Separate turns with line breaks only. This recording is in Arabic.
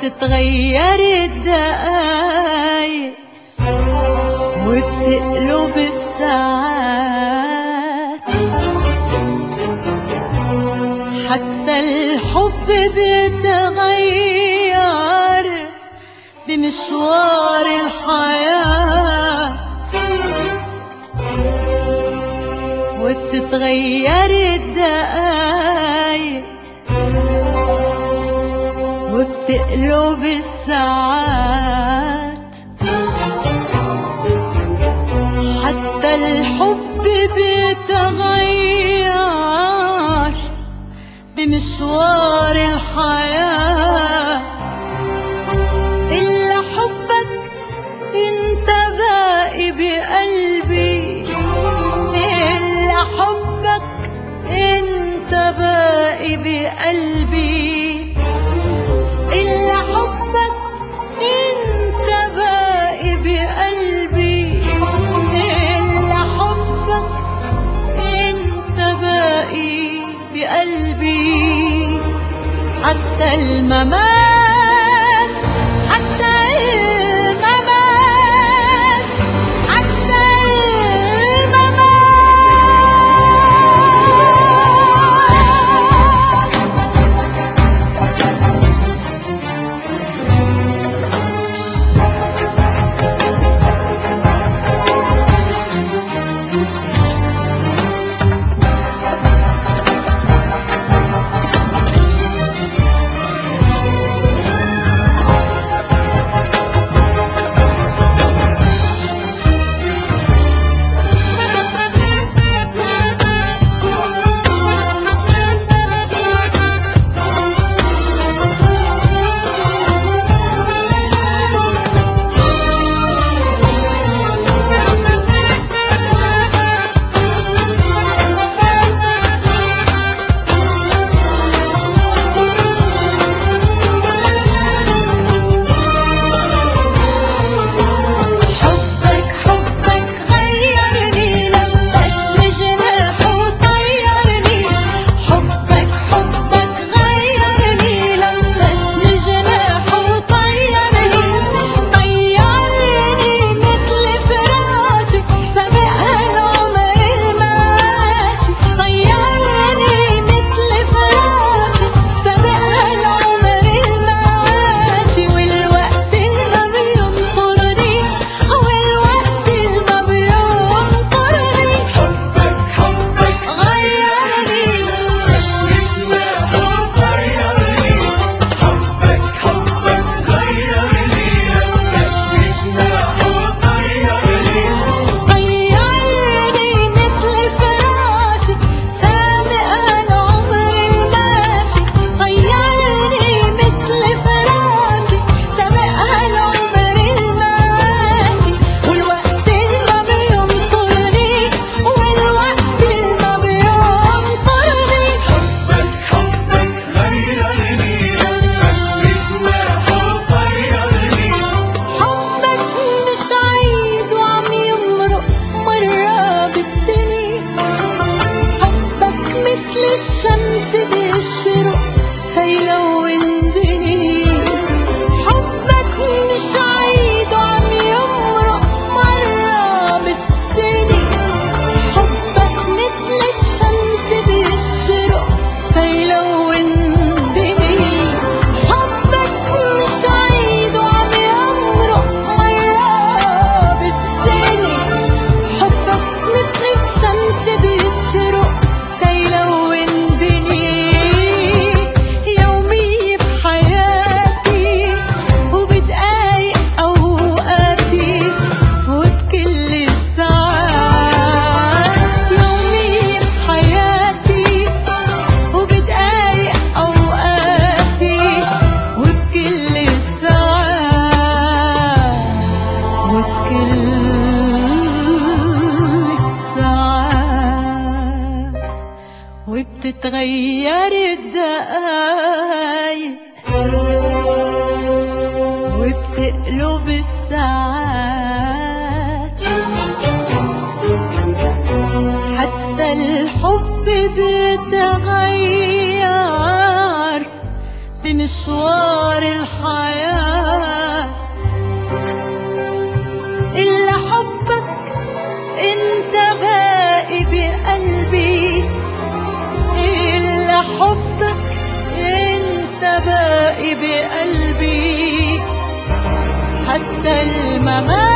وبتتغير الدقايق وبتقلب الساعات، حتى الحب بيتغير بمشوار الحياة، وبتتغير الدقايق وبتقلب الساعات، حتى الحب بيتغير بمشوار الحياة. إلا حبك انت باقي بقلبي، إلا حبك انت باقي بقلبي، إلا حبك انت باقي بقلبي، إلا حبك انت باقي بقلبي، حتى الممات، حتى الممات، حتى الشمس بيشرق هيلون دني، حبك مش عيد وعم يمرق مرة بالسنة، حبك مثل الشمس بيشرق هيلون دني، حبك مش عيد وعم يمرق مرة بالسنة، حبك مثل الشمس بيشرق هيلون دني، يومي بحياتي وبدقايق أوقاتي وبكل الساعات، يومي بحياتي وبدقايق أوقاتي وبكل الساعات، وبكل الساعات، وبتتغير الدقايق وبتقلب الساعات، حتى الحب بيتغير بمشوار الحياة. بقلبي حتى الممات